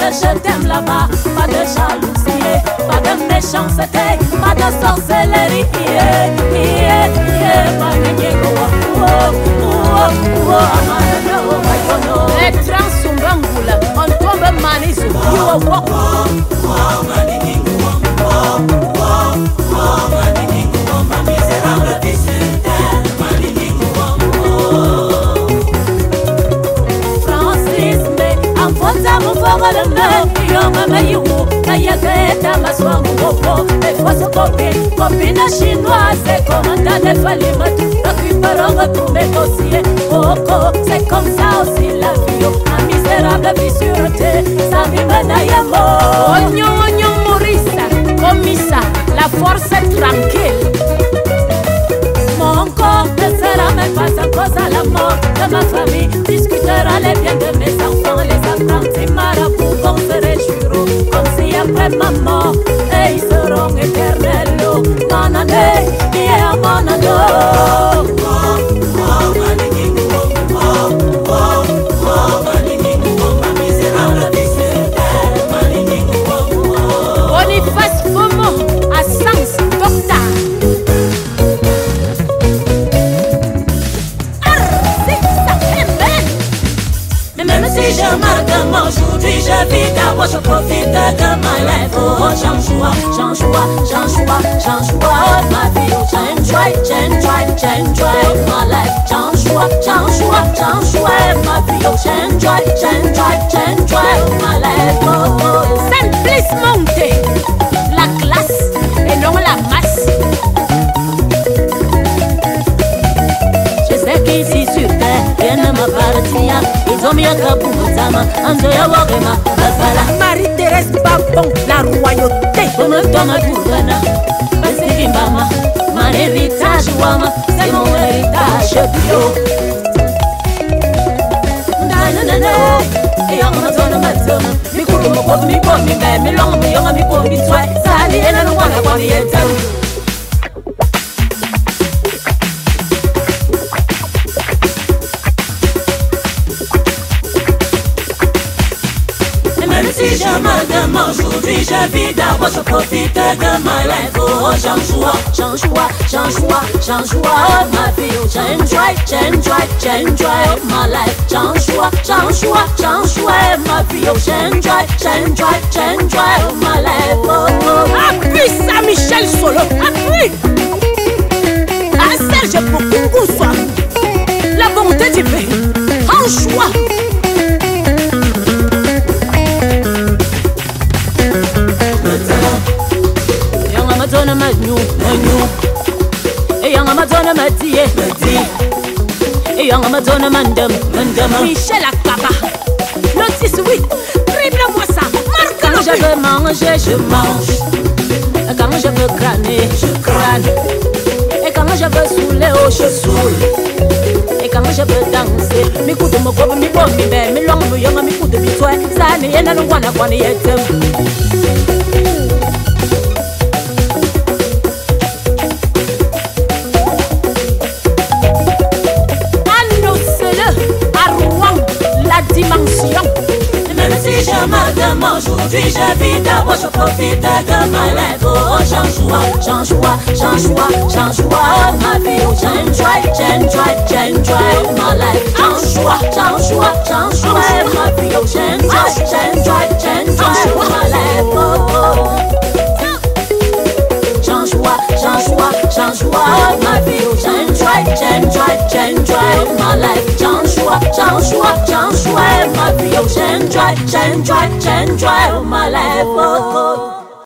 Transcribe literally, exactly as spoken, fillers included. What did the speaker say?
je t'aime là-bas. Pas de jalousie, pas de méchanceté, pas de sorcellerie. Yeah, yeah, yeah. Les trans sont bangula, on tombe manisu. You are walking. Francis, mais en faute mon fort le meurtre, il y a un meilleur. Nayaketa maswangu popo, des fois son copine, copine chinoise, c'est commandant de Falima, récupérant tous mes dossiers. Coco, c'est comme ça aussi la vie, un misérable vie sûreté, ça m'imène à Yamo. Ognon, ognon, Maurice, commissa, la force est tranquille. Mon corps ne sera même pas à cause à la mort de ma famille, discutera les biens de mes enfants, les apprentis marabouts vont se réjouir. Après ma mort, et ils seront éternels. Mon année, yeah, mon année. Boniface Fomo, à Sens, docteur. Si je marque aujourd'hui, je vis d'abord, je profite de ma life. Oh, change-moi, change-moi, change-moi, change-moi ma vie. Oh, change-moi, change-moi, change-moi ma life. Change-moi, change-moi, change-moi ma vie. Oh, change-moi, change-moi, change-moi ma life. Oh, oh. Simplice monter, la classe et non la masse. Je sais qu'ici sur terre, rien ne m'appartient. Marie-Thérèse Babon, la royauté. Mon héritage, c'est mon héritage bio. Si je me demande aujourd'hui, je vis d'abord, je profite de ma life. Oh, change-moi, change-moi, change-moi, change-moi ma vie. Oh, change-moi, change-moi, change-moi ma life. Change-moi, change-moi, change-moi ma vie. Oh, change-moi, change-moi, change-moi ma life. Oh, oh. Appuie Saint-Michel Solo, appuie. À Serge Bokoungou soit la bonté du pays, en choix. Madonna Manu, Manu, et young Madonna Matie, Matie, et young Madonna Mandam, Mandam, Michel Akaba, notice oui, triple moi ça, marque. Quand je veux manger, je mange, quand je veux crâner, je crâne, et quand je veux saouler, oh je saoule, et quand je veux danser, mi coude de mon corps, mi bon, mi belle, mi long, mi young, mi coude de mi toi, ça n'est rien à nous voir, quoi n'y est. Même si je me demande aujourd'hui, je vis d'abord, je profite de ma life. Oh, change-moi, change-moi, change-moi, change-moi ma vie. Oh, change-moi, change-moi, change-moi ma life. Change-moi, change-moi, change-moi ma vie. Oh, change-moi, change-moi, change-moi ma life. Oh, oh. Change-moi, change-moi, change-moi ma vie. Oh, change-moi, change-moi, change-moi ma life. Change-moi, change-moi, change-moi ma vie. Oh, change-moi, change-moi, change-moi ma life. Oh, oh.